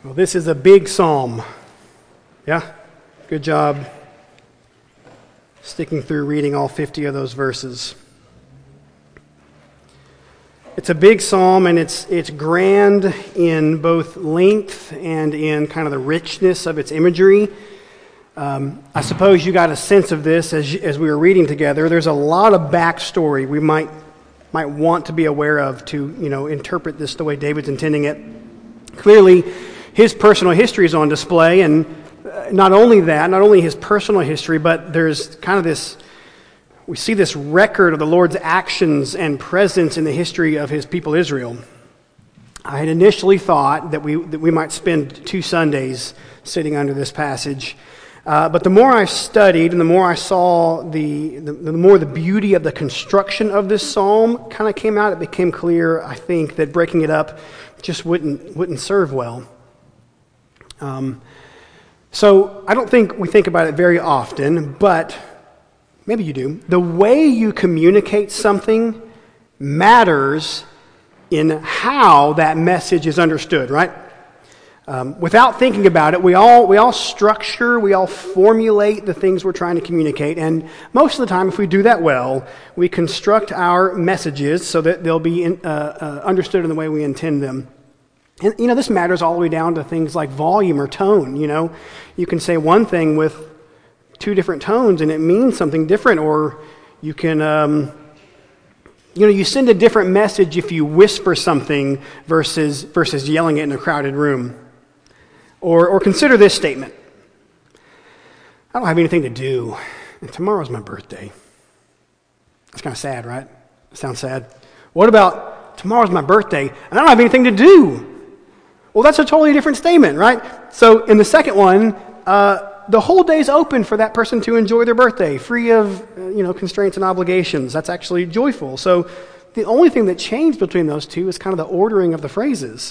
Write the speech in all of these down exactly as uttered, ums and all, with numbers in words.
Well, this is a big psalm. Yeah? Good job sticking through reading all fifty of those verses. It's a big psalm, and it's it's grand in both length and in kind of the richness of its imagery. Um, I suppose you got a sense of this as as we were reading together. There's a lot of backstory we might might want to be aware of to, you know, interpret this the way David's intending it. Clearly, his personal history is on display, and not only that, not only his personal history, but there's kind of this, we see this record of the Lord's actions and presence in the history of his people Israel. I had initially thought that we that we might spend two Sundays sitting under this passage, uh, but the more I studied and the more I saw the, the the more the beauty of the construction of this psalm kind of came out, it became clear, I think, that breaking it up just wouldn't wouldn't serve well. Um, so I don't think we think about it very often, but maybe you do. The way you communicate something matters in how that message is understood, right? Um, without thinking about it, we all we all structure, we all formulate the things we're trying to communicate, and most of the time, if we do that well, we construct our messages so that they'll be in, uh, uh, understood in the way we intend them. And, you know, this matters all the way down to things like volume or tone, you know. You can say one thing with two different tones and it means something different, or you can, um, you know, you send a different message if you whisper something versus versus yelling it in a crowded room. Or, or consider this statement. I don't have anything to do, and tomorrow's my birthday. That's kind of sad, right? Sounds sad. What about tomorrow's my birthday, and I don't have anything to do? Well, that's a totally different statement, right? So in the second one, uh, the whole day's open for that person to enjoy their birthday, free of, uh, you know, constraints and obligations. That's actually joyful. So the only thing that changed between those two is kind of the ordering of the phrases.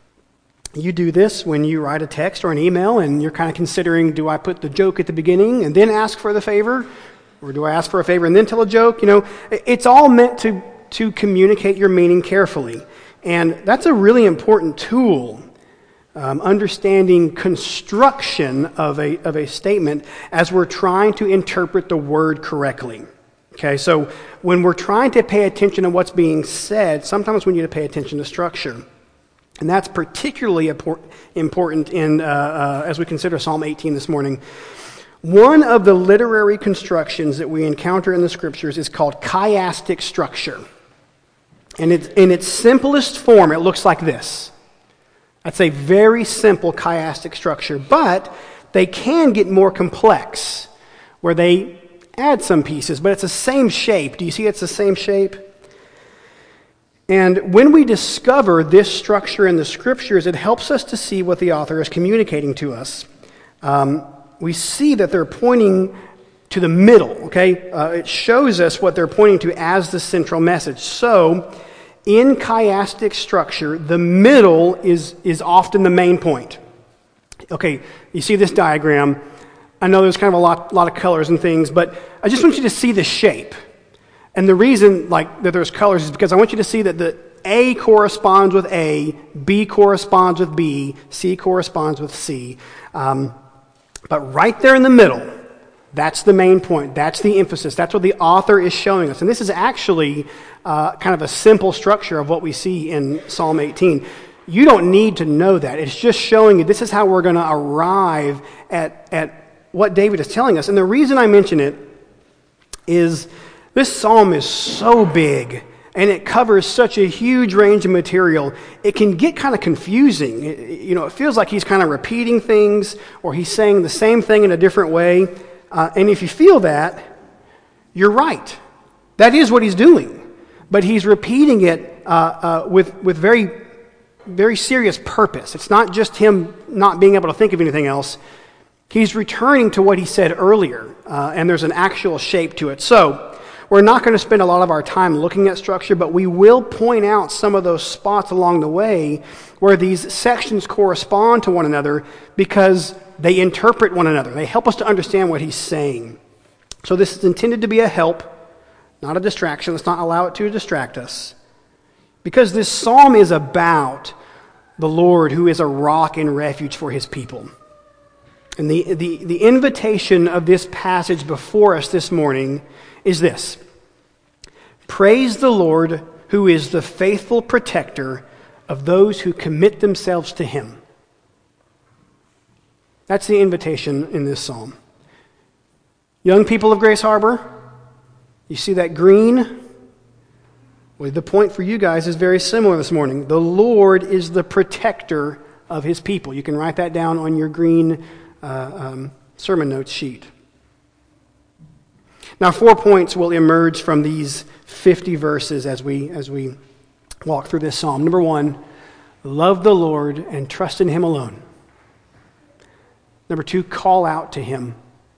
You do this when you write a text or an email, and you're kind of considering, do I put the joke at the beginning and then ask for the favor? Or do I ask for a favor and then tell a joke? You know, it's all meant to, to communicate your meaning carefully. And that's a really important tool. Um, understanding construction of a of a statement as we're trying to interpret the word correctly. Okay, so when we're trying to pay attention to what's being said, sometimes we need to pay attention to structure, and that's particularly important in uh, uh, as we consider Psalm eighteen this morning. One of the literary constructions that we encounter in the Scriptures is called chiastic structure, and it's, in its simplest form, it looks like this. That's a very simple chiastic structure, but they can get more complex where they add some pieces, but it's the same shape. Do you see it's the same shape? And when we discover this structure in the Scriptures, it helps us to see what the author is communicating to us. Um, we see that they're pointing to the middle, okay? Uh, it shows us what they're pointing to as the central message. So, in chiastic structure, the middle is, is often the main point. Okay, you see this diagram. I know there's kind of a lot, lot of colors and things, but I just want you to see the shape. And the reason like that there's colors is because I want you to see that the A corresponds with A, B corresponds with B, C corresponds with C. Um, but right there in the middle, that's the main point. That's the emphasis. That's what the author is showing us. And this is actually uh, kind of a simple structure of what we see in Psalm eighteen. You don't need to know that. It's just showing you this is how we're going to arrive at, at what David is telling us. And the reason I mention it is this psalm is so big and it covers such a huge range of material. It can get kind of confusing. It, you know, it feels like he's kind of repeating things or he's saying the same thing in a different way. Uh, and if you feel that, you're right. That is what he's doing. But he's repeating it uh, uh, with with very, very serious purpose. It's not just him not being able to think of anything else. He's returning to what he said earlier, uh, and there's an actual shape to it. So we're not going to spend a lot of our time looking at structure, but we will point out some of those spots along the way where these sections correspond to one another because they interpret one another. They help us to understand what he's saying. So this is intended to be a help, not a distraction. Let's not allow it to distract us. Because this psalm is about the Lord who is a rock and refuge for his people. And the, the, the invitation of this passage before us this morning is this: praise the Lord who is the faithful protector of those who commit themselves to him. That's the invitation in this psalm. Young people of Grace Harbor, you see that green? Well, the point for you guys is very similar this morning. The Lord is the protector of his people. You can write that down on your green uh, um, sermon notes sheet. Now, four points will emerge from these fifty verses as we as we walk through this psalm. Number one, love the Lord and trust in him alone. Number two, call out to him.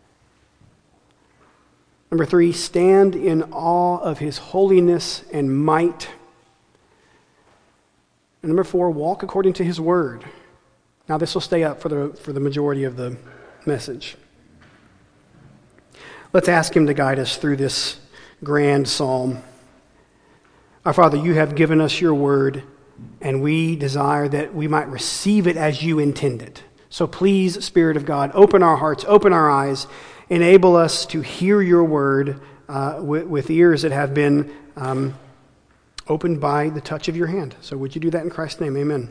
Number three, stand in awe of his holiness and might. And number four, walk according to his word. Now, this will stay up for the for the majority of the message. Let's ask him to guide us through this grand psalm. Our Father, you have given us your word, and we desire that we might receive it as you intended. So please, Spirit of God, open our hearts, open our eyes, enable us to hear your word uh, with, with ears that have been um, opened by the touch of your hand. So would you do that in Christ's name? Amen.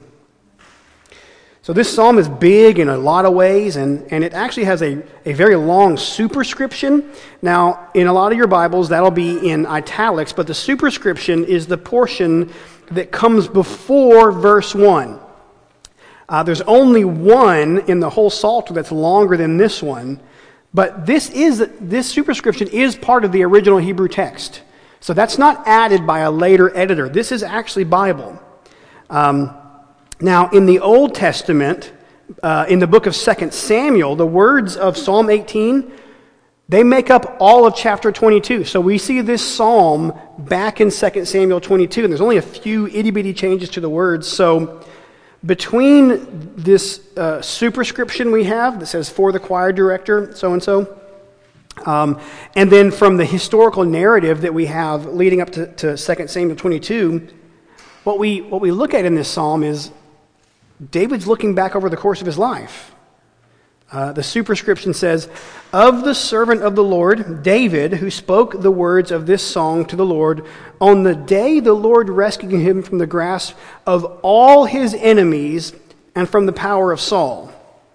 So this psalm is big in a lot of ways, and, and it actually has a, a very long superscription. Now, in a lot of your Bibles, that'll be in italics, but the superscription is the portion that comes before verse one. Uh, there's only one in the whole Psalter that's longer than this one, but this is this superscription is part of the original Hebrew text. So that's not added by a later editor. This is actually Bible. Um, now, in the Old Testament, uh, in the book of Second Samuel, the words of Psalm eighteen, they make up all of chapter twenty-two. So we see this psalm back in Second Samuel twenty-two, and there's only a few itty-bitty changes to the words. So between this uh, superscription we have that says, for the choir director, so-and-so, um, and then from the historical narrative that we have leading up to, to Second Samuel twenty-two, what we, what we look at in this psalm is David's looking back over the course of his life. Uh, the superscription says, of the servant of the Lord, David, who spoke the words of this song to the Lord, on the day the Lord rescued him from the grasp of all his enemies and from the power of Saul.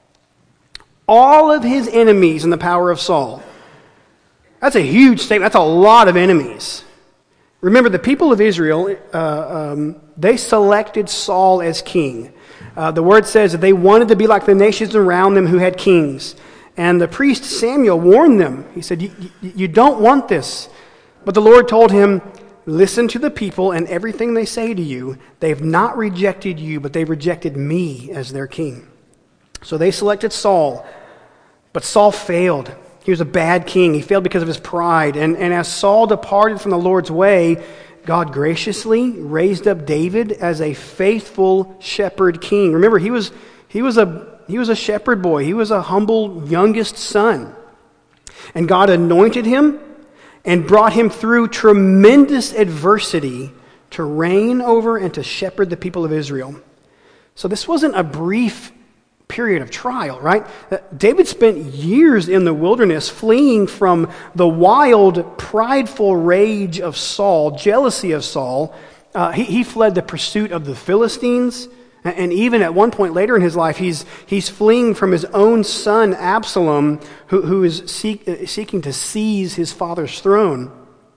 All of his enemies and the power of Saul. That's a huge statement. That's a lot of enemies. Remember, the people of Israel, uh, um, they selected Saul as king. Uh, the word says that they wanted to be like the nations around them who had kings. And the priest Samuel warned them. He said, you, you don't want this. But the Lord told him, listen to the people and everything they say to you. They've not rejected you, but they've rejected me as their king. So they selected Saul. But Saul failed. He was a bad king. He failed because of his pride. And, and as Saul departed from the Lord's way, God graciously raised up David as a faithful shepherd king. Remember, he was he was a he was a shepherd boy. He was a humble youngest son. And God anointed him and brought him through tremendous adversity to reign over and to shepherd the people of Israel. So this wasn't a brief period of trial, right? David spent years in the wilderness fleeing from the wild, prideful rage of Saul, jealousy of Saul. Uh, he, he fled the pursuit of the Philistines, and even at one point later in his life, he's he's fleeing from his own son Absalom, who, who is seek, uh, seeking to seize his father's throne.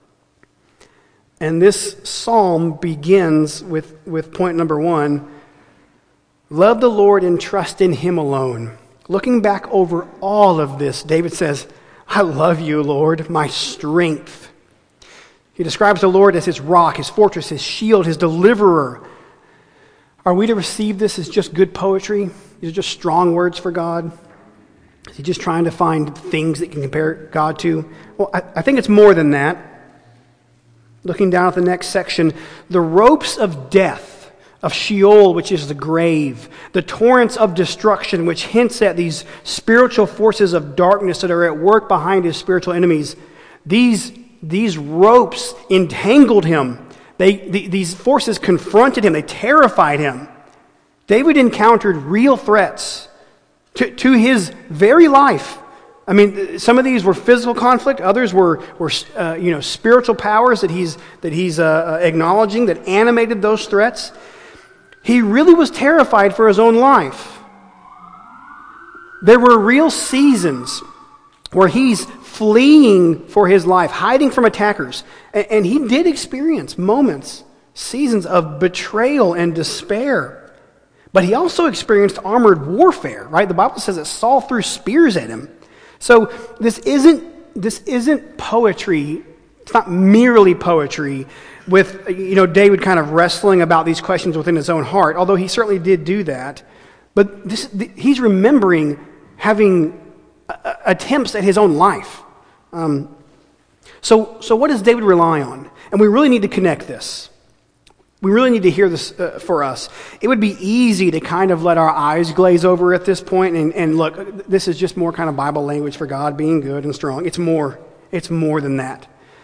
And this psalm begins with, with point number one. Love the Lord and trust in him alone. Looking back over all of this, David says, I love you, Lord, my strength. He describes the Lord as his rock, his fortress, his shield, his deliverer. Are we to receive this as just good poetry? These are just strong words for God? Is he just trying to find things that can compare God to? Well, I, I think it's more than that. Looking down at the next section, the ropes of death, of Sheol, which is the grave, the torrents of destruction, which hints at these spiritual forces of darkness that are at work behind his spiritual enemies. These, these ropes entangled him. They, the, these forces confronted him. They terrified him. David encountered real threats to, to his very life. I mean, some of these were physical conflict, others were, were uh, you know, spiritual powers that he's, that he's uh, acknowledging that animated those threats. He really was terrified for his own life. There were real seasons where he's fleeing for his life, hiding from attackers. And, and he did experience moments, seasons of betrayal and despair. But he also experienced armored warfare, right? The Bible says that Saul threw spears at him. So this isn't this isn't poetry. It's not merely poetry with, you know, David kind of wrestling about these questions within his own heart, although he certainly did do that. But this, he's remembering having attempts at his own life. Um, so, so what does David rely on? And we really need to connect this. We really need to hear this uh, for us. It would be easy to kind of let our eyes glaze over at this point and, and look, this is just more kind of Bible language for God being good and strong. It's more. It's more than that.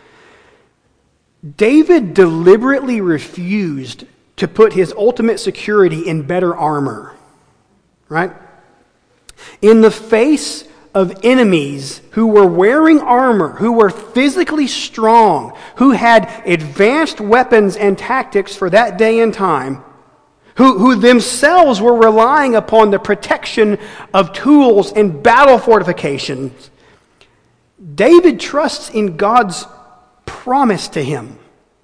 David deliberately refused to put his ultimate security in better armor, right? In the face of enemies who were wearing armor, who were physically strong, who had advanced weapons and tactics for that day and time, who, who themselves were relying upon the protection of tools and battle fortifications, David trusts in God's promise to him.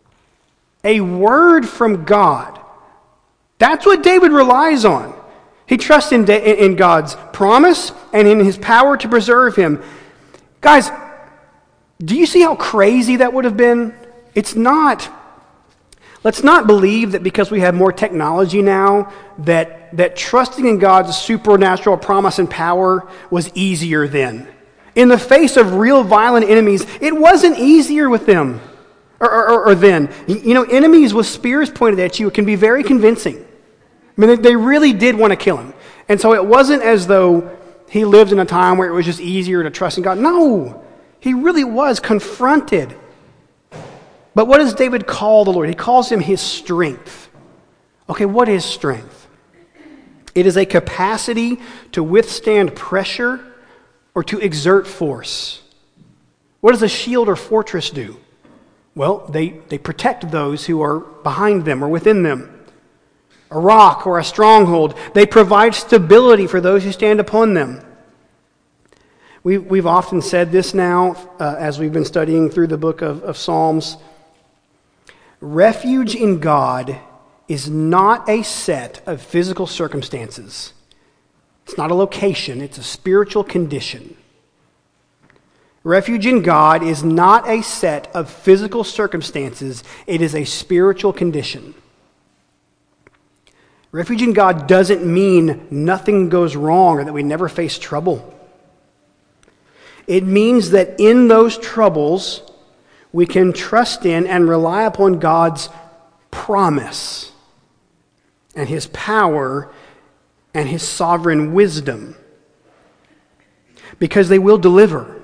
A word from God. That's what David relies on. He trusts in, in God's promise and in his power to preserve him. Guys, do you see how crazy that would have been? It's not. Let's not believe that because we have more technology now, that, that trusting in God's supernatural promise and power was easier then. In the face of real violent enemies, it wasn't easier with them or, or, or then. You know, enemies with spears pointed at you can be very convincing. I mean, they really did want to kill him. And so it wasn't as though he lived in a time where it was just easier to trust in God. No, he really was confronted. But what does David call the Lord? He calls him his strength. Okay, what is strength? It is a capacity to withstand pressure or to exert force. What does a shield or fortress do? Well, they, they protect those who are behind them or within them. A rock or a stronghold. They provide stability for those who stand upon them. We, we've often said this now uh, as we've been studying through the book of, of Psalms. Refuge in God is not a set of physical circumstances. It's not a location, it's a spiritual condition. Refuge in God is not a set of physical circumstances, it is a spiritual condition. Refuge in God doesn't mean nothing goes wrong or that we never face trouble. It means that in those troubles, we can trust in and rely upon God's promise and His power and His sovereign wisdom, because they will deliver.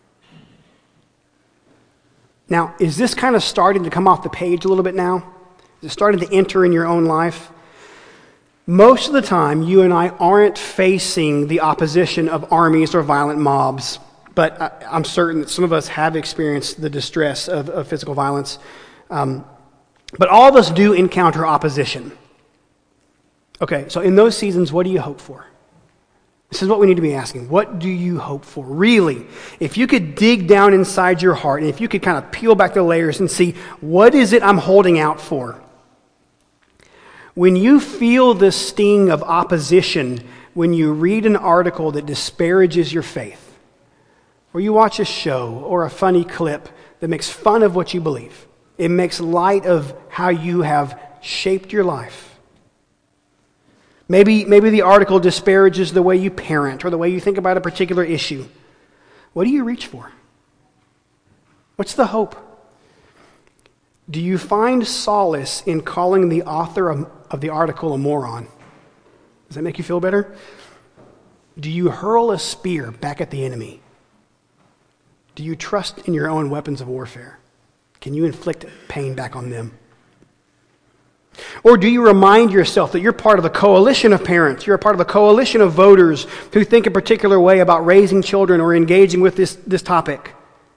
Now, is this kind of starting to come off the page a little bit now? Is it starting to enter in your own life? Most of the time, you and I aren't facing the opposition of armies or violent mobs, but I, I'm certain that some of us have experienced the distress of, of physical violence. Um, but all of us do encounter opposition. Okay, so in those seasons, what do you hope for? This is what we need to be asking. What do you hope for? Really, if you could dig down inside your heart, and if you could kind of peel back the layers and see, what is it I'm holding out for? When you feel the sting of opposition, when you read an article that disparages your faith, or you watch a show or a funny clip that makes fun of what you believe, it makes light of how you have shaped your life. Maybe, maybe the article disparages the way you parent or the way you think about a particular issue. What do you reach for? What's the hope? Do you find solace in calling the author of, of the article a moron? Does that make you feel better? Do you hurl a spear back at the enemy? Do you trust in your own weapons of warfare? Can you inflict pain back on them? Or do you remind yourself that you're part of a coalition of parents, you're a part of a coalition of voters who think a particular way about raising children or engaging with this, this topic?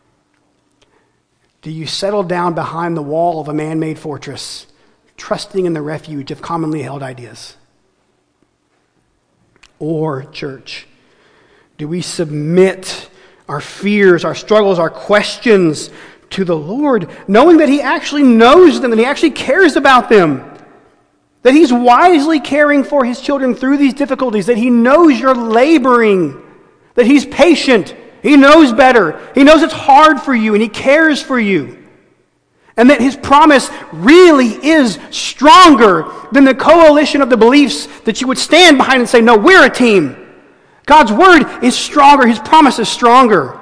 Do you settle down behind the wall of a man-made fortress, trusting in the refuge of commonly held ideas? Or, church, do we submit our fears, our struggles, our questions to the Lord, knowing that He actually knows them, that He actually cares about them, that He's wisely caring for His children through these difficulties, that He knows you're laboring, that He's patient, He knows better, He knows it's hard for you, and He cares for you, and that His promise really is stronger than the coalition of the beliefs that you would stand behind and say, no, we're a team. God's word is stronger, His promise is stronger.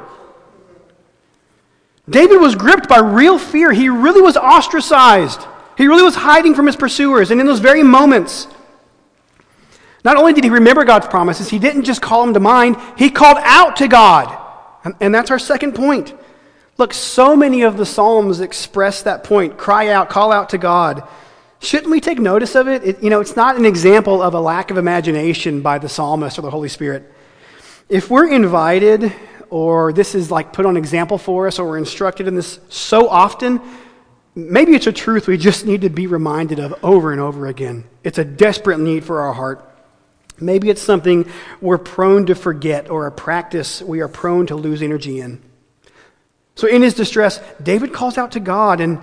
David was gripped by real fear. He really was ostracized. He really was hiding from his pursuers. And in those very moments, not only did he remember God's promises, he didn't just call them to mind, he called out to God. And, and that's our second point. Look, so many of the Psalms express that point. Cry out, call out to God. Shouldn't we take notice of it? it? You know, it's not an example of a lack of imagination by the psalmist or the Holy Spirit. If we're invited, or this is like put on example for us, or we're instructed in this so often, maybe it's a truth we just need to be reminded of over and over again. It's a desperate need for our heart. Maybe it's something we're prone to forget, or a practice we are prone to lose energy in. So in his distress, David calls out to God, and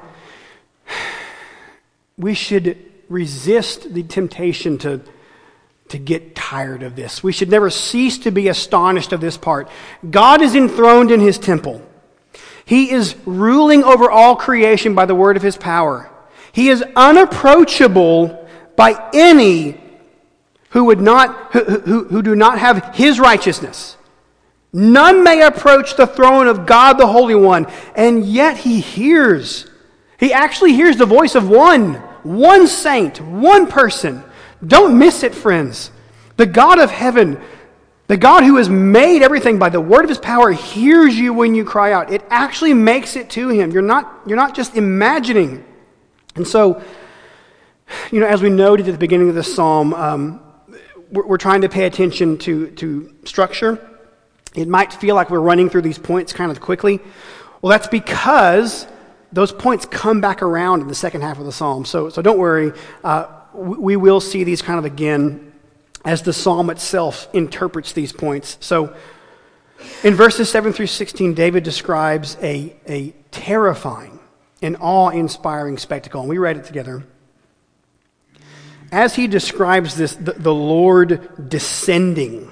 we should resist the temptation to to get tired of this. We should never cease to be astonished of this part. God is enthroned in His temple. He is ruling over all creation by the word of His power. He is unapproachable by any who would not, who, who, who do not have His righteousness. None may approach the throne of God the Holy One, and yet He hears. He actually hears the voice of one, one saint, one person. Don't miss it, friends. The God of heaven, the God who has made everything by the word of His power, hears you when you cry out. It actually makes it to Him. You're not, you're not just imagining. And so, you know, as we noted at the beginning of this psalm, um, we're, we're trying to pay attention to, to structure. It might feel like we're running through these points kind of quickly. Well, that's because those points come back around in the second half of the psalm. So, so don't worry. Uh, we will see these kind of again as the psalm itself interprets these points. So in verses seven through sixteen, David describes a, a terrifying and awe-inspiring spectacle. And we read it together. As he describes this, the, the Lord descending,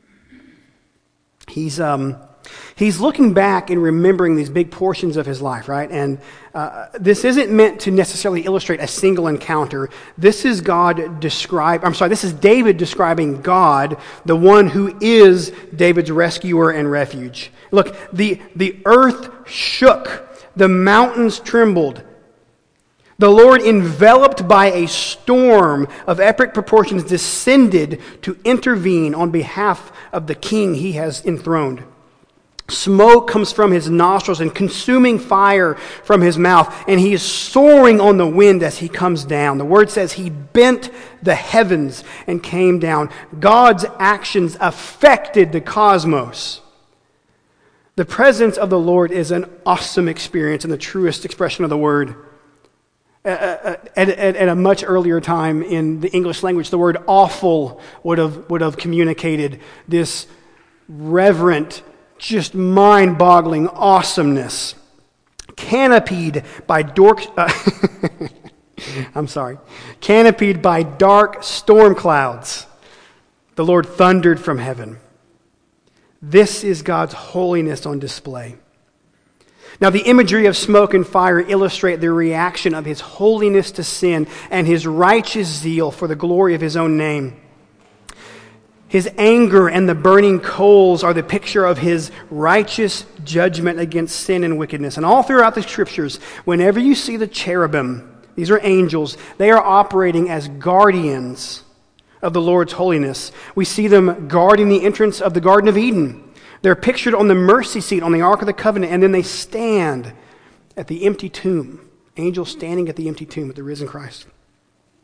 he's um, he's looking back and remembering these big portions of his life, right? And uh, this isn't meant to necessarily illustrate a single encounter. This is God describe. I'm sorry. This is David describing God, the one who is David's rescuer and refuge. Look, the the earth shook, the mountains trembled. The Lord, enveloped by a storm of epic proportions, descended to intervene on behalf of the king He has enthroned. Smoke comes from His nostrils and consuming fire from His mouth, and He is soaring on the wind as He comes down. The Word says He bent the heavens and came down. God's actions affected the cosmos. The presence of the Lord is an awesome experience in the truest expression of the word. At, at, at a much earlier time in the English language, the word awful would have would have communicated this reverent, just mind-boggling awesomeness. Canopied by dork, uh, I'm sorry, canopied by dark storm clouds, the Lord thundered from heaven. This is God's holiness on display. Now, the imagery of smoke and fire illustrate the reaction of His holiness to sin and His righteous zeal for the glory of His own name. His anger and the burning coals are the picture of His righteous judgment against sin and wickedness. And all throughout the Scriptures, whenever you see the cherubim, these are angels, they are operating as guardians of the Lord's holiness. We see them guarding the entrance of the Garden of Eden. They're pictured on the mercy seat on the Ark of the Covenant, and then they stand at the empty tomb. Angels standing at the empty tomb of the risen Christ.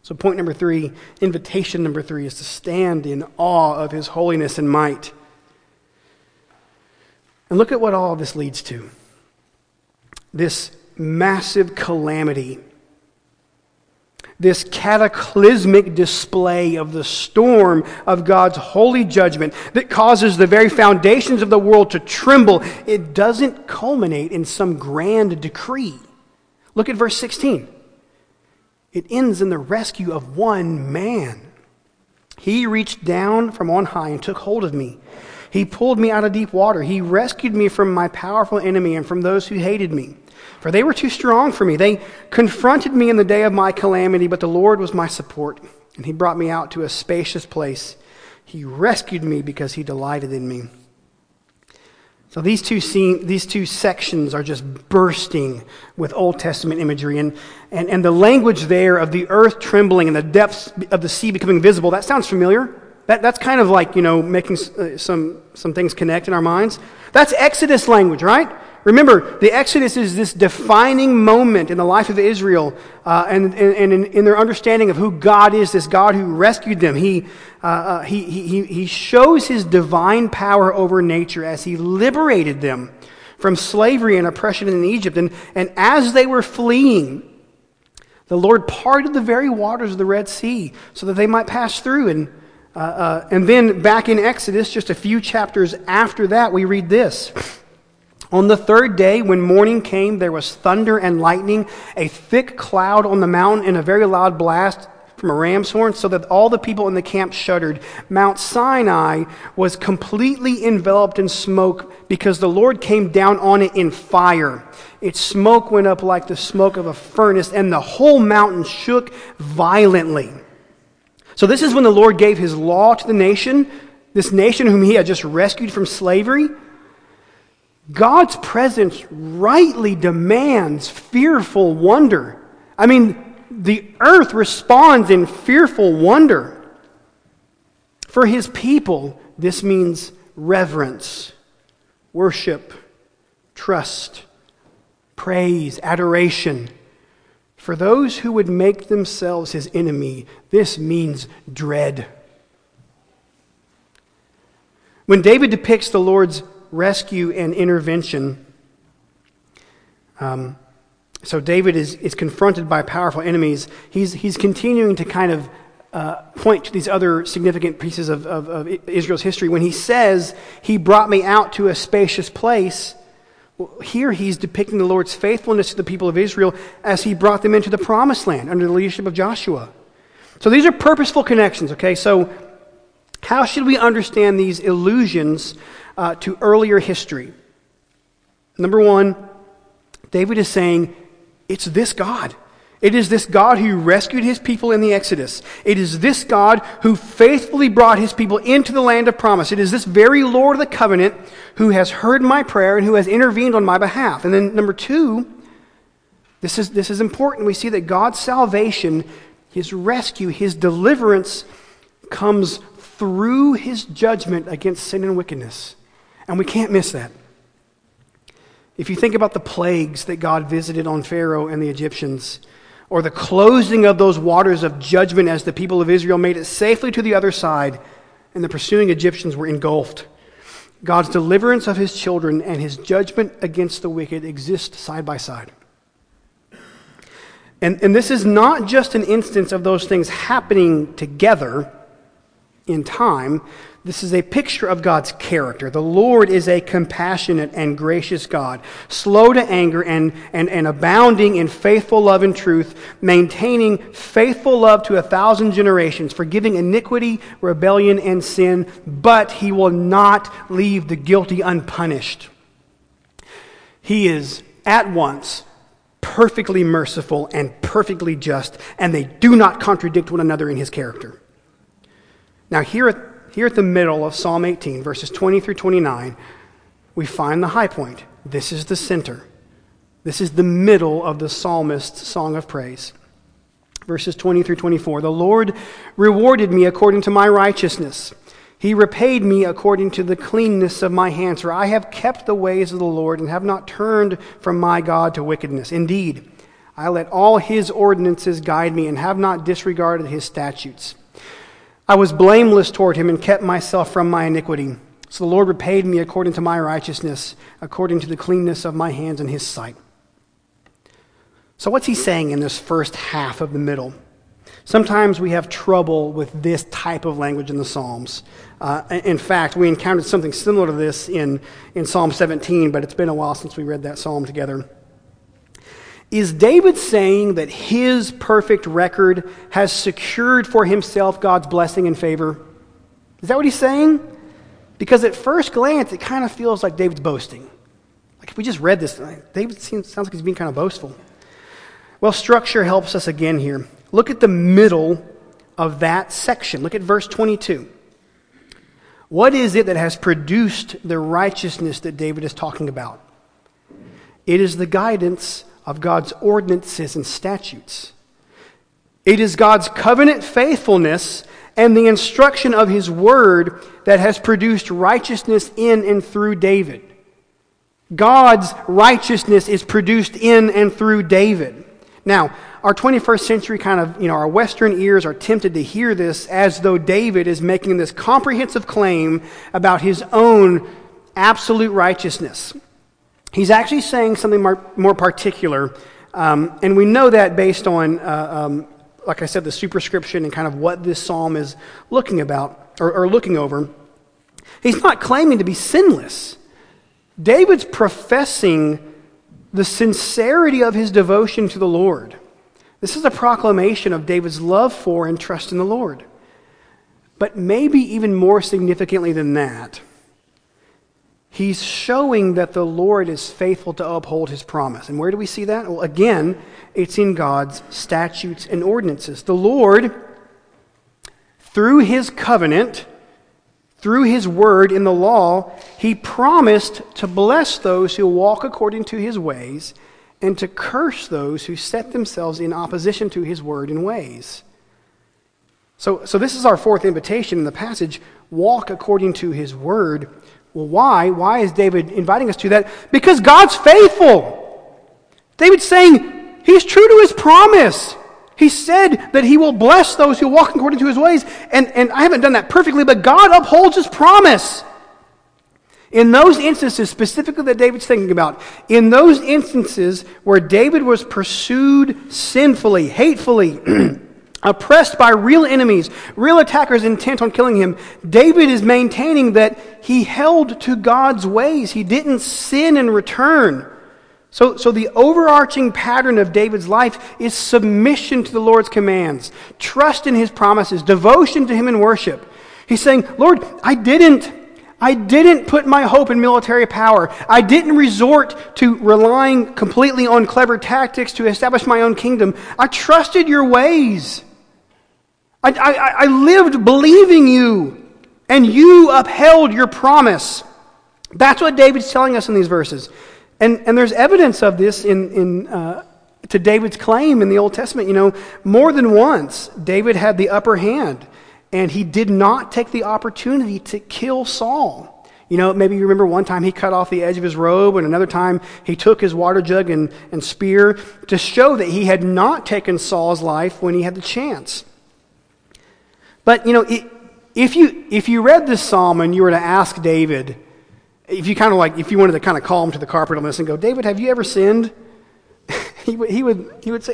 So point number three, invitation number three, is to stand in awe of his holiness and might. And look at what all of this leads to. This massive calamity, this cataclysmic display of the storm of God's holy judgment that causes the very foundations of the world to tremble, it doesn't culminate in some grand decree. Look at verse sixteen. It ends in the rescue of one man. He reached down from on high and took hold of me. He pulled me out of deep water. He rescued me from my powerful enemy and from those who hated me. For they were too strong for me. They confronted me in the day of my calamity, but the Lord was my support, and he brought me out to a spacious place. He rescued me because he delighted in me. So these two scene, these two sections are just bursting with Old Testament imagery. And, and, and the language there of the earth trembling and the depths of the sea becoming visible, that sounds familiar. That, that's kind of like, you know, making uh, some, some things connect in our minds. That's Exodus language, right? Remember, the Exodus is this defining moment in the life of Israel uh, and, and, and in, in their understanding of who God is, this God who rescued them. He, uh, uh, he, he, he shows his divine power over nature as he liberated them from slavery and oppression in Egypt. And, and as they were fleeing, the Lord parted the very waters of the Red Sea so that they might pass through. And, uh, uh, and then back in Exodus, just a few chapters after that, we read this. On the third day, when morning came, there was thunder and lightning, a thick cloud on the mountain, and a very loud blast from a ram's horn, so that all the people in the camp shuddered. Mount Sinai was completely enveloped in smoke because the Lord came down on it in fire. Its smoke went up like the smoke of a furnace, and the whole mountain shook violently. So this is when the Lord gave his law to the nation, this nation whom he had just rescued from slavery. God's presence rightly demands fearful wonder. I mean, the earth responds in fearful wonder. For his people, this means reverence, worship, trust, praise, adoration. For those who would make themselves his enemy, this means dread. When David depicts the Lord's rescue and intervention. Um, so David is, is confronted by powerful enemies. He's, he's continuing to kind of uh, point to these other significant pieces of, of, of Israel's history. When he says, he brought me out to a spacious place, well, here he's depicting the Lord's faithfulness to the people of Israel as he brought them into the promised land under the leadership of Joshua. So these are purposeful connections, okay? So how should we understand these allusions Uh, to earlier history? Number one, David is saying, it's this God. It is this God who rescued his people in the Exodus. It is this God who faithfully brought his people into the land of promise. It is this very Lord of the covenant who has heard my prayer and who has intervened on my behalf. And then number two, this is, this is important. We see that God's salvation, his rescue, his deliverance comes through his judgment against sin and wickedness. And we can't miss that. If you think about the plagues that God visited on Pharaoh and the Egyptians, or the closing of those waters of judgment as the people of Israel made it safely to the other side, and the pursuing Egyptians were engulfed, God's deliverance of his children and his judgment against the wicked exist side by side. And, and this is not just an instance of those things happening together in time. This is a picture of God's character. The Lord is a compassionate and gracious God, slow to anger and, and, and abounding in faithful love and truth, maintaining faithful love to a thousand generations, forgiving iniquity, rebellion, and sin, but he will not leave the guilty unpunished. He is at once perfectly merciful and perfectly just, and they do not contradict one another in his character. Now here at Here at the middle of Psalm eighteen, verses twenty through twenty-nine, we find the high point. This is the center. This is the middle of the psalmist's song of praise. Verses twenty through twenty-four, the Lord rewarded me according to my righteousness. He repaid me according to the cleanness of my hands, for I have kept the ways of the Lord and have not turned from my God to wickedness. Indeed, I let all his ordinances guide me and have not disregarded his statutes. I was blameless toward him and kept myself from my iniquity. So the Lord repaid me according to my righteousness, according to the cleanness of my hands in his sight. So what's he saying in this first half of the middle? Sometimes we have trouble with this type of language in the Psalms. Uh, in fact, we encountered something similar to this in, in Psalm seventeen, but it's been a while since we read that psalm together. Is David saying that his perfect record has secured for himself God's blessing and favor? Is that what he's saying? Because at first glance, it kind of feels like David's boasting. Like if we just read this, David seems, sounds like he's being kind of boastful. Well, structure helps us again here. Look at the middle of that section. Look at verse twenty-two. What is it that has produced the righteousness that David is talking about? It is the guidance of God's ordinances and statutes. It is God's covenant faithfulness and the instruction of his word that has produced righteousness in and through David. God's righteousness is produced in and through David. Now, our twenty-first century kind of, you know, our Western ears are tempted to hear this as though David is making this comprehensive claim about his own absolute righteousness. He's actually saying something more, more particular, um, and we know that based on, uh, um, like I said, the superscription and kind of what this psalm is looking about, or, or looking over. He's not claiming to be sinless. David's professing the sincerity of his devotion to the Lord. This is a proclamation of David's love for and trust in the Lord. But maybe even more significantly than that, he's showing that the Lord is faithful to uphold his promise. And where do we see that? Well, again, it's in God's statutes and ordinances. The Lord, through his covenant, through his word in the law, he promised to bless those who walk according to his ways and to curse those who set themselves in opposition to his word and ways. So, so this is our fourth invitation in the passage, walk according to his word. Well, why? Why is David inviting us to that? Because God's faithful. David's saying he's true to his promise. He said that he will bless those who walk according to his ways. And, and I haven't done that perfectly, but God upholds his promise. In those instances, specifically that David's thinking about, in those instances where David was pursued sinfully, hatefully, oppressed by real enemies, real attackers intent on killing him, David is maintaining that he held to God's ways. He didn't sin in return. So, so the overarching pattern of David's life is submission to the Lord's commands, trust in his promises, devotion to him in worship. He's saying, Lord, I didn't, I didn't put my hope in military power. I didn't resort to relying completely on clever tactics to establish my own kingdom. I trusted your ways. I, I, I lived believing you, and you upheld your promise. That's what David's telling us in these verses. And, and there's evidence of this in, in uh, to David's claim in the Old Testament. You know, more than once, David had the upper hand, and he did not take the opportunity to kill Saul. You know, maybe you remember one time he cut off the edge of his robe, and another time he took his water jug and, and spear to show that he had not taken Saul's life when he had the chance. But, you know, it, if you if you read this psalm and you were to ask David, if you kind of like, if you wanted to kind of call him to the carpet on this and go, David, have you ever sinned? he, would, he would he would say,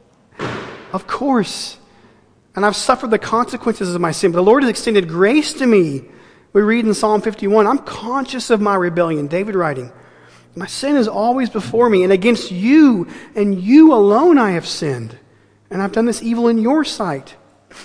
of course. And I've suffered the consequences of my sin. But the Lord has extended grace to me. We read in Psalm fifty-one, I'm conscious of my rebellion. David writing, my sin is always before me, and against you and you alone I have sinned. And I've done this evil in your sight.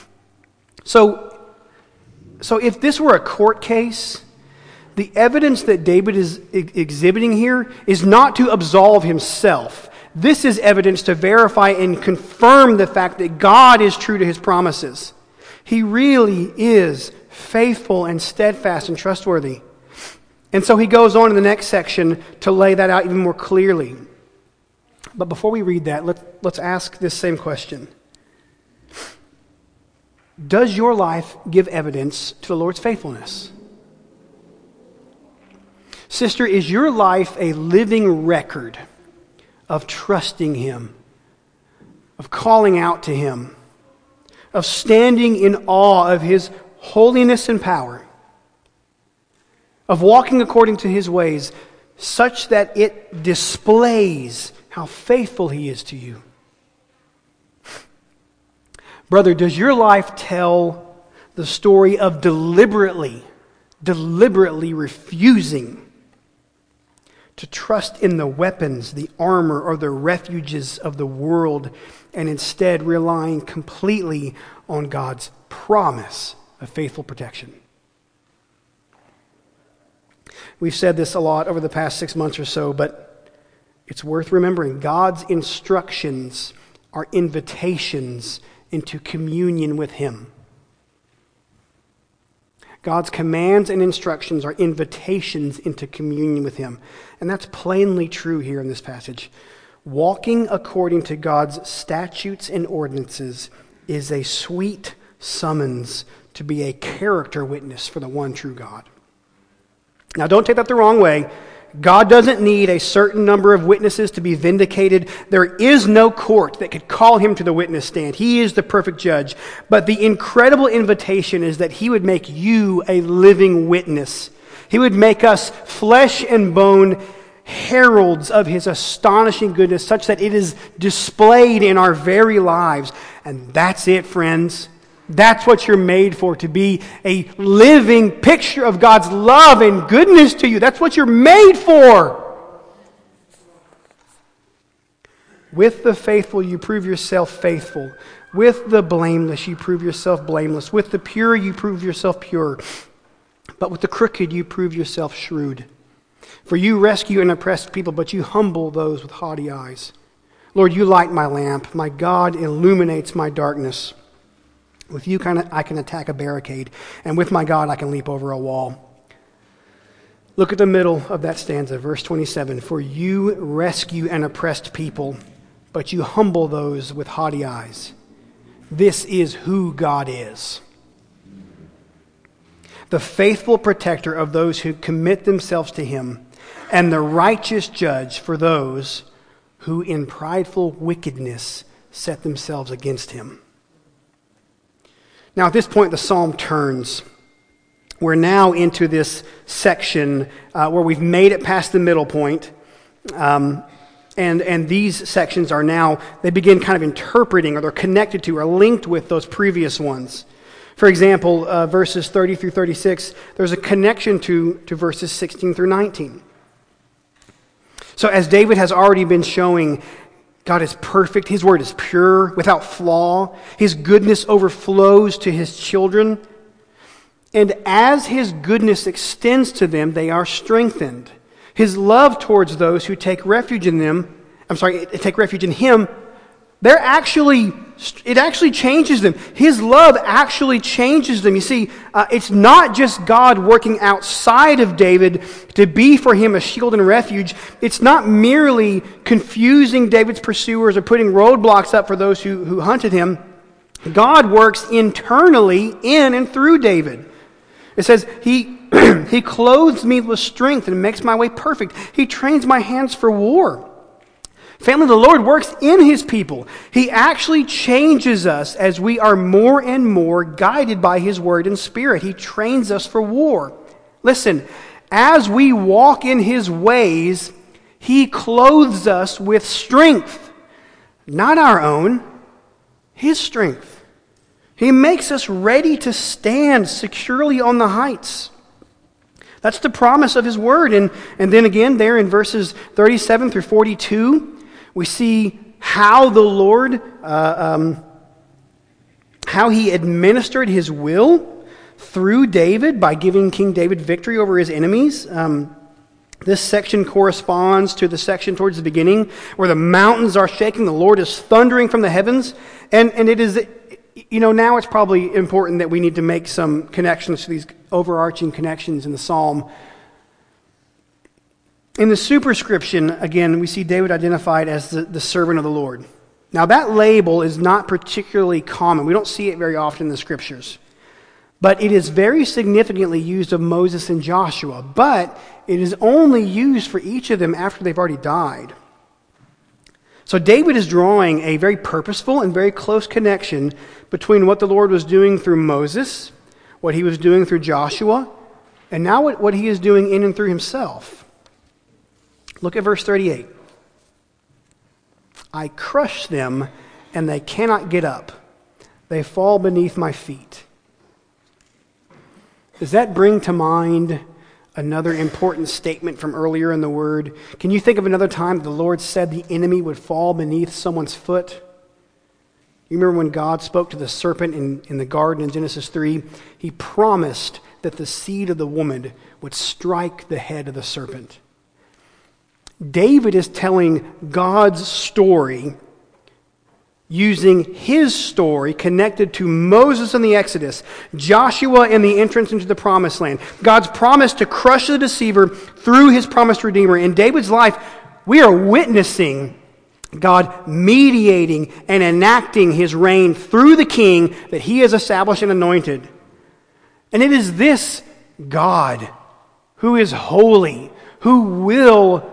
So, so if this were a court case, the evidence that David is ex- exhibiting here is not to absolve himself. This is evidence to verify and confirm the fact that God is true to his promises. He really is faithful and steadfast and trustworthy. And so he goes on in the next section to lay that out even more clearly. But before we read that, let, let's ask this same question. Does your life give evidence to the Lord's faithfulness? Sister, is your life a living record of trusting him of calling out to him, of standing in awe of his holiness and power, of walking according to his ways, such that it displays how faithful he is to you. Brother, does your life tell the story of deliberately, deliberately refusing to trust in the weapons, the armor, or the refuges of the world, and instead relying completely on God's promise of faithful protection? We've said this a lot over the past six months or so, but it's worth remembering. God's instructions are invitations into communion with him. God's commands and instructions are invitations into communion with him. And that's plainly true here in this passage. Walking according to God's statutes and ordinances is a sweet summons to be a character witness for the one true God. Now, don't take that the wrong way. God doesn't need a certain number of witnesses to be vindicated. There is no court that could call him to the witness stand. He is the perfect judge. But the incredible invitation is that he would make you a living witness. He would make us flesh and bone heralds of his astonishing goodness, such that it is displayed in our very lives. And that's it, friends. That's what you're made for, to be a living picture of God's love and goodness to you. That's what you're made for. With the faithful, you prove yourself faithful. With the blameless, you prove yourself blameless. With the pure, you prove yourself pure. But with the crooked, you prove yourself shrewd. For you rescue and oppress people, but you humble those with haughty eyes. Lord, you light my lamp. My God illuminates my darkness. With you kind of, I can attack a barricade, and with my God I can leap over a wall. Look at the middle of that stanza, verse twenty-seven. For you rescue an oppressed people, but you humble those with haughty eyes. This is who God is. The faithful protector of those who commit themselves to him, and the righteous judge for those who in prideful wickedness set themselves against him. Now, at this point, the psalm turns. We're now into this section uh, where we've made it past the middle point. Um, and, and these sections are now, they begin kind of interpreting, or they're connected to, or linked with those previous ones. For example, uh, verses thirty through thirty-six, there's a connection to, to verses sixteen through nineteen. So as David has already been showing, God is perfect. His word is pure, without flaw. His goodness overflows to his children. And as his goodness extends to them, they are strengthened. His love towards those who take refuge in them, I'm sorry, take refuge in him, they're actually, it actually changes them. His love actually changes them. You see, uh, it's not just God working outside of David to be for him a shield and refuge. It's not merely confusing David's pursuers or putting roadblocks up for those who, who hunted him. God works internally in and through David. It says, He, he clothes me with strength and makes my way perfect. He trains my hands for war. Family, the Lord works in his people. He actually changes us as we are more and more guided by his word and spirit. He trains us for war. Listen, as we walk in his ways, he clothes us with strength. Not our own, his strength. He makes us ready to stand securely on the heights. That's the promise of his word. And, and then again, there in verses thirty-seven through forty-two, we see how the Lord, uh, um, how he administered his will through David by giving King David victory over his enemies. Um, this section corresponds to the section towards the beginning where the mountains are shaking, the Lord is thundering from the heavens. And, and it is, you know, now it's probably important that we need to make some connections to these overarching connections in the psalm. In the superscription, again, we see David identified as the, the servant of the Lord. Now, that label is not particularly common. We don't see it very often in the Scriptures. But it is very significantly used of Moses and Joshua. But it is only used for each of them after they've already died. So David is drawing a very purposeful and very close connection between what the Lord was doing through Moses, what he was doing through Joshua, and now what, what he is doing in and through himself. Look at verse thirty-eight. I crush them, and they cannot get up. They fall beneath my feet. Does that bring to mind another important statement from earlier in the Word? Can you think of another time that the Lord said the enemy would fall beneath someone's foot? You remember when God spoke to the serpent in, in the garden in Genesis three? He promised that the seed of the woman would strike the head of the serpent. David is telling God's story using his story connected to Moses and the Exodus, Joshua and the entrance into the promised land, God's promise to crush the deceiver through his promised Redeemer. In David's life, we are witnessing God mediating and enacting his reign through the king that he has established and anointed. And it is this God who is holy, who will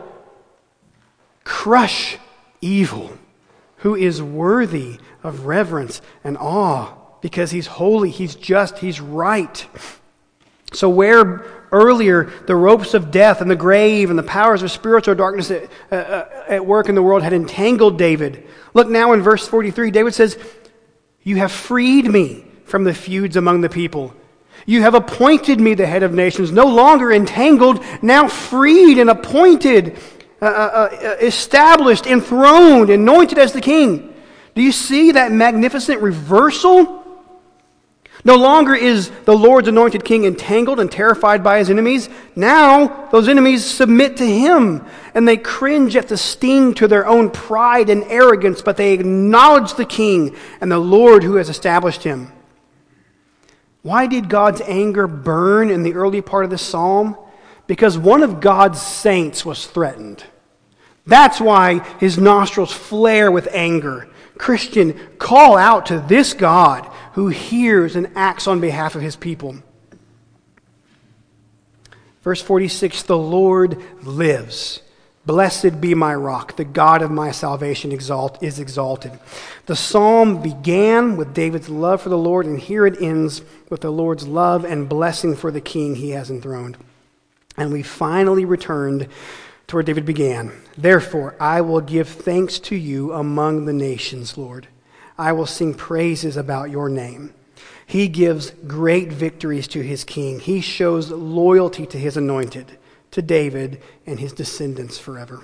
crush evil, who is worthy of reverence and awe because he's holy, he's just, he's right. So where earlier the ropes of death and the grave and the powers of spiritual darkness at, uh, at work in the world had entangled David, look now in verse forty-three, David says, you have freed me from the feuds among the people. You have appointed me the head of nations, no longer entangled, now freed and appointed, uh, uh, established, enthroned, anointed as the king. Do you see that magnificent reversal? No longer is the Lord's anointed king entangled and terrified by his enemies. Now those enemies submit to him, and they cringe at the sting to their own pride and arrogance, but they acknowledge the king and the Lord who has established him. Why did God's anger burn in the early part of this psalm? Because one of God's saints was threatened. That's why his nostrils flare with anger. Christian, call out to this God who hears and acts on behalf of his people. Verse forty-six, the Lord lives. Blessed be my rock, the God of my salvation exalt, is exalted. The psalm began with David's love for the Lord, and here it ends with the Lord's love and blessing for the king he has enthroned. And we finally returned to where David began. Therefore, I will give thanks to you among the nations, Lord. I will sing praises about your name. He gives great victories to his king. He shows loyalty to his anointed, to David and his descendants forever.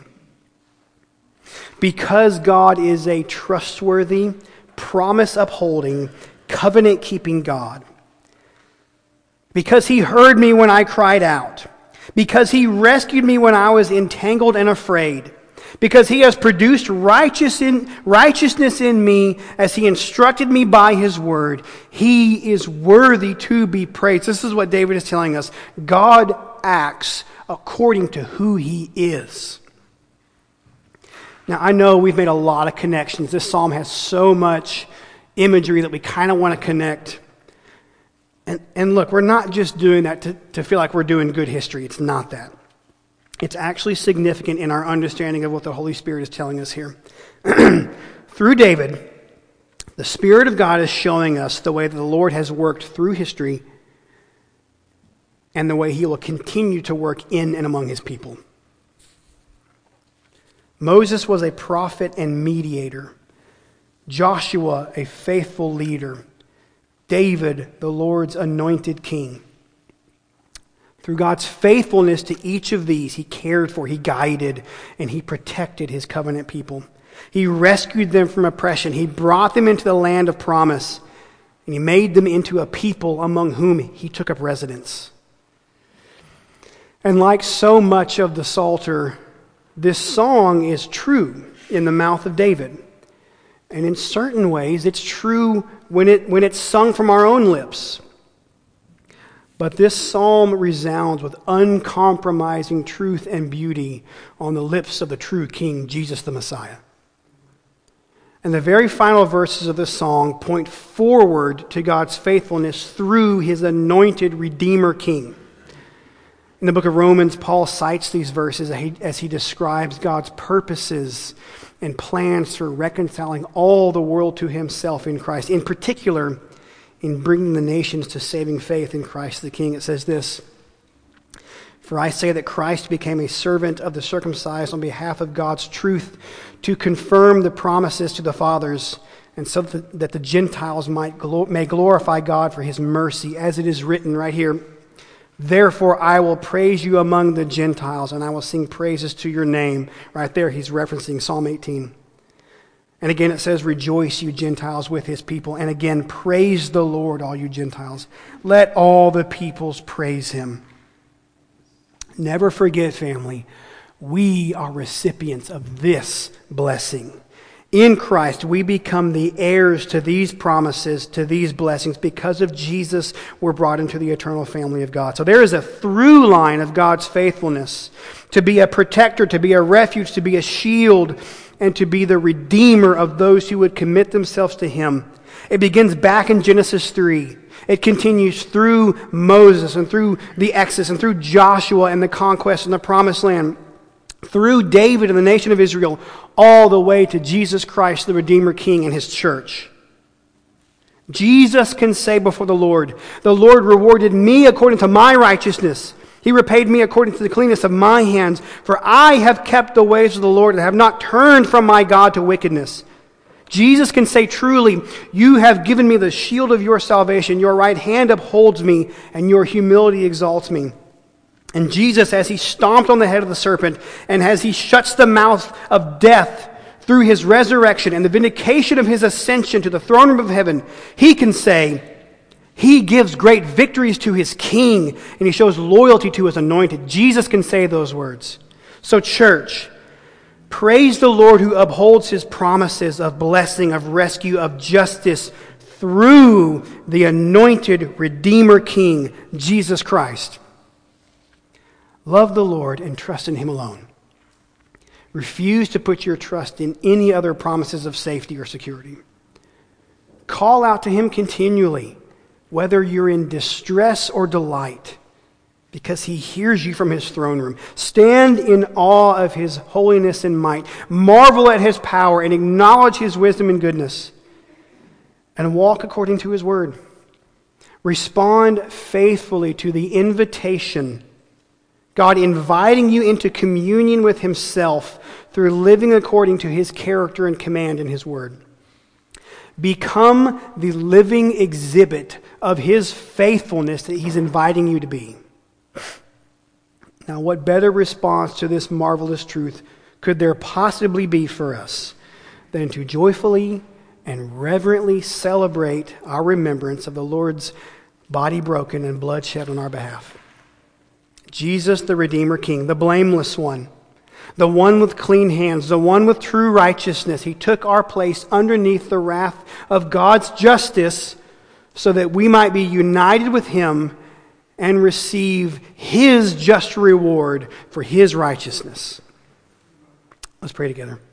Because God is a trustworthy, promise-upholding, covenant-keeping God. Because he heard me when I cried out. Because he rescued me when I was entangled and afraid. Because he has produced righteous in, righteousness in me as he instructed me by his word. He is worthy to be praised. This is what David is telling us. God acts according to who he is. Now, I know we've made a lot of connections. This psalm has so much imagery that we kind of want to connect. And, and look, we're not just doing that to, to feel like we're doing good history. It's not that. It's actually significant in our understanding of what the Holy Spirit is telling us here. Through David, the Spirit of God is showing us the way that the Lord has worked through history and the way he will continue to work in and among his people. Moses was a prophet and mediator. Joshua, a faithful leader. David, the Lord's anointed king. Through God's faithfulness to each of these, he cared for, he guided, and he protected his covenant people. He rescued them from oppression. He brought them into the land of promise, and he made them into a people among whom he took up residence. And like so much of the Psalter, this song is true in the mouth of David. And in certain ways, it's true when it when it's sung from our own lips. But this psalm resounds with uncompromising truth and beauty on the lips of the true King, Jesus the Messiah. And the very final verses of this song point forward to God's faithfulness through his anointed Redeemer King. In the book of Romans, Paul cites these verses as he, as he describes God's purposes and plans for reconciling all the world to himself in Christ. In particular, in bringing the nations to saving faith in Christ the King. It says this, "For I say that Christ became a servant of the circumcised on behalf of God's truth to confirm the promises to the fathers, and so that the Gentiles might may glorify God for his mercy, as it is written right here, therefore I will praise you among the Gentiles, and I will sing praises to your name." Right there, he's referencing Psalm eighteen. And again it says, "Rejoice, you Gentiles, with his people." And again, "Praise the Lord, all you Gentiles. Let all the peoples praise him." Never forget, family, we are recipients of this blessing. In Christ, we become the heirs to these promises, to these blessings. Because of Jesus, we're brought into the eternal family of God. So there is a through line of God's faithfulness to be a protector, to be a refuge, to be a shield, and to be the redeemer of those who would commit themselves to him. It begins back in Genesis three. It continues through Moses and through the Exodus and through Joshua and the conquest and the promised land, through David and the nation of Israel, all the way to Jesus Christ, the Redeemer King, and his church. Jesus can say before the Lord, "The Lord rewarded me according to my righteousness. He repaid me according to the cleanness of my hands. For I have kept the ways of the Lord and have not turned from my God to wickedness." Jesus can say truly, "You have given me the shield of your salvation. Your right hand upholds me, and your humility exalts me." And Jesus, as he stomped on the head of the serpent, and as he shuts the mouth of death through his resurrection and the vindication of his ascension to the throne room of heaven, he can say, he gives great victories to his king, and he shows loyalty to his anointed. Jesus can say those words. So church, praise the Lord who upholds his promises of blessing, of rescue, of justice through the anointed Redeemer King, Jesus Christ. Love the Lord and trust in him alone. Refuse to put your trust in any other promises of safety or security. Call out to him continually, whether you're in distress or delight, because he hears you from his throne room. Stand in awe of his holiness and might. Marvel at his power and acknowledge his wisdom and goodness. And walk according to his word. Respond faithfully to the invitation, God inviting you into communion with himself through living according to his character and command in his word. Become the living exhibit of his faithfulness that he's inviting you to be. Now, what better response to this marvelous truth could there possibly be for us than to joyfully and reverently celebrate our remembrance of the Lord's body broken and blood shed on our behalf? Jesus, the Redeemer King, the blameless one, the one with clean hands, the one with true righteousness. He took our place underneath the wrath of God's justice so that we might be united with him and receive his just reward for his righteousness. Let's pray together.